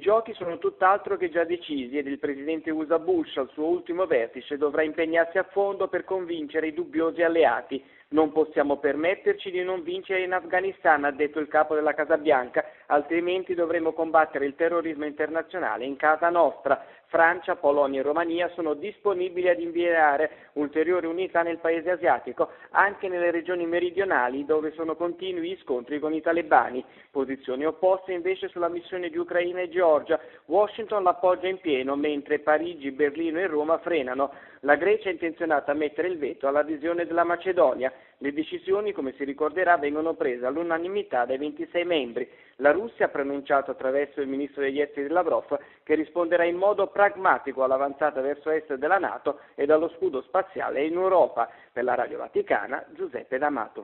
giochi sono tutt'altro che già decisi ed il presidente USA Bush al suo ultimo vertice dovrà impegnarsi a fondo per convincere i dubbiosi alleati. Non possiamo permetterci di non vincere in Afghanistan, ha detto il capo della Casa Bianca, altrimenti dovremo combattere il terrorismo internazionale in casa nostra. Francia, Polonia e Romania sono disponibili ad inviare ulteriori unità nel paese asiatico, anche nelle regioni meridionali dove sono continui gli scontri con i talebani. Posizioni opposte invece sulla missione di Ucraina e Georgia. Washington l'appoggia in pieno, mentre Parigi, Berlino e Roma frenano. La Grecia è intenzionata a mettere il veto all'adesione della Macedonia. Le decisioni, come si ricorderà, vengono prese all'unanimità dai 26 membri. La Russia ha preannunciato attraverso il ministro degli esteri Lavrov che risponderà in modo pragmatico all'avanzata verso est della NATO e allo scudo spaziale in Europa. Per la Radio Vaticana, Giuseppe D'Amato.